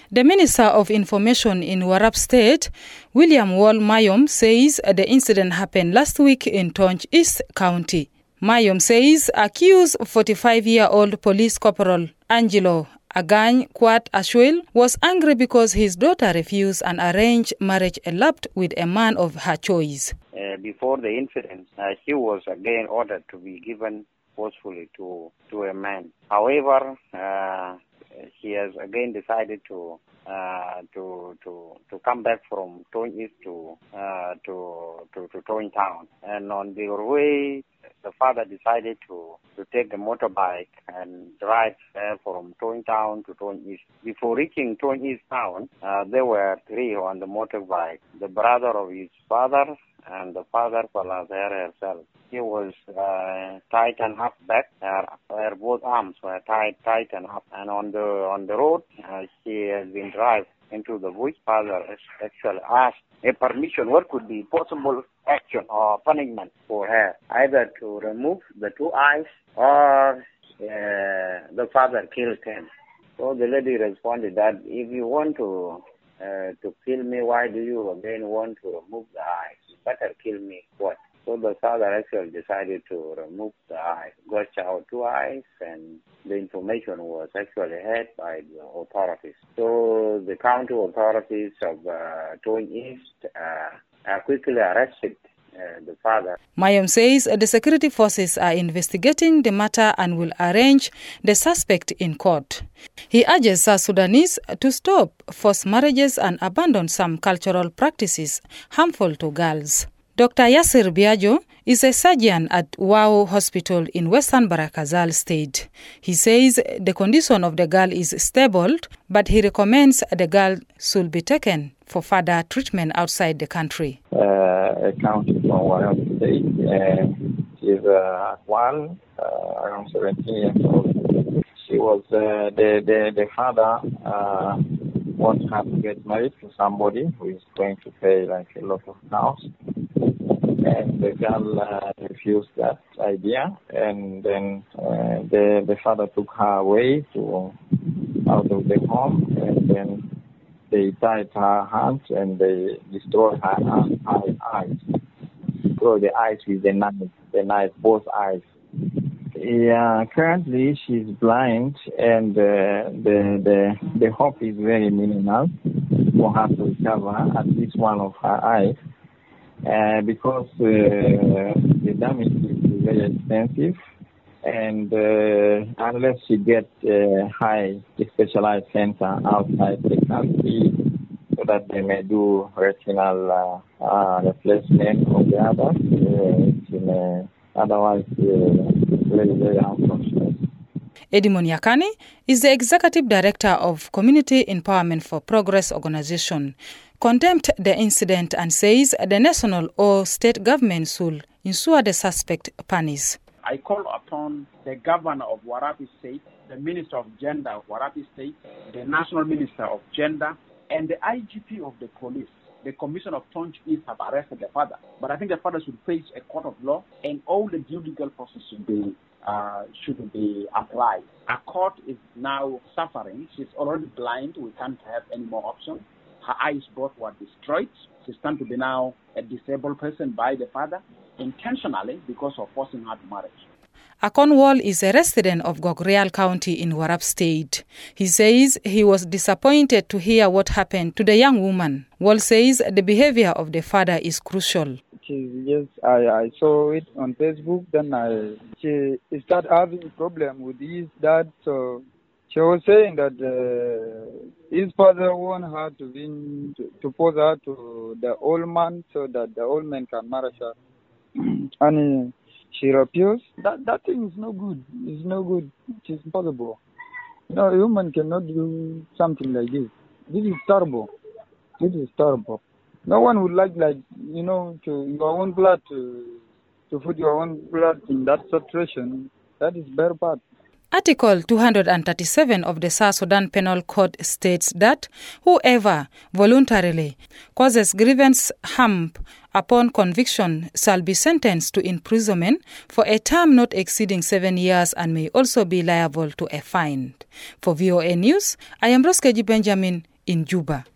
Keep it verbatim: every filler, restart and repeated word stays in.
The Minister of Information in Warrap State, William Wall Mayom, says the incident happened last week in Tonj East County. Mayom says accused forty-five-year-old Police Corporal Angelo Agany Kwat Ashwil was angry because his daughter refused an arranged marriage eloped with a man of her choice. Uh, before the incident, uh, she was again ordered to be given forcefully to, to a man. However, uh, she has again decided to uh, to to to come back from Tonj East to uh, to to to Tonj Town, and on their way, the father decided to to take the motorbike and drive uh, from Tonj Town to Tonj East. Before reaching Tonj East Town, uh, there were three on the motorbike: the brother of his father and the father plus her herself. She was uh, tightened up back. Her, her both arms were tied, tightened up, and on the on the road, uh, she has been driven into the bush. Father actually asked a permission. What could be possible action or punishment for her? Either to remove the two eyes or uh, the father killed him. So the lady responded that if you want to uh, to kill me, why do you again want to remove the eyes? You better kill me. What? So the father actually decided to remove the eyes, got out two eyes, and the information was actually heard by the authorities. So the county authorities of uh, Tonj East uh, quickly arrested uh, the father. Mayom says the security forces are investigating the matter and will arraign the suspect in court. He urges South Sudanese to stop forced marriages and abandon some cultural practices harmful to girls. Doctor Yasir Biajo is a surgeon at Wau Hospital in Western Barakazal State. He says the condition of the girl is stable, but he recommends the girl should be taken for further treatment outside the country. Uh, a county from Wau State. Uh, she's uh, one, uh, around seventeen years old. She was uh, the, the the father uh, wants her to get married to somebody who is going to pay like a lot of house. And the girl uh, refused that idea, and then uh, the the father took her away to out of the home, and then they tied her hands and they destroyed her, her eyes. So the eyes with the knife, the knife, both eyes. Yeah, currently she's blind, and uh, the the the hope is very minimal for her to recover at least one of her eyes. Uh, because uh, the damage is very expensive, and uh, unless you get a high specialized center outside the country so that they may do retinal uh, uh, replacement of the other, uh, may, otherwise uh, very, very unfortunate. Edimon Yakani is the Executive Director of Community Empowerment for Progress organization, condemned the incident and says the national or state government should ensure the suspect punished. I call upon the governor of Warrap State, the Minister of Gender of Warrap State, the National Minister of Gender, and the I G P of the police. The Commission of Tonj East have arrested the father, but I think the father should face a court of law, and all the due legal process should be uh, should be applied. Our court is now suffering. She's already blind. We can't have any more options. Her eyes both were destroyed. She's turned to be now a disabled person by the father, intentionally because of forcing her to marriage. Akon Wall is a resident of Gogrial County in Warrap State. He says he was disappointed to hear what happened to the young woman. Wall says the behavior of the father is crucial. Yes, I, I saw it on Facebook. Then I she started having a problem with his dad. So she was saying that uh, his father wanted her to, be, to, to pose her to the old man so that the old man can marry her. And uh, she refused. That that thing is no good. It's no good. It's impossible. No, a woman cannot do something like this. This is terrible. This is terrible. No one would like, like you know, to your own blood to to put your own blood in that situation. That is very bad. Article two hundred thirty-seven of the South Sudan Penal Code states that whoever voluntarily causes grievous harm upon conviction shall be sentenced to imprisonment for a term not exceeding seven years and may also be liable to a fine. For V O A News, I am Roskeji Benjamin in Juba.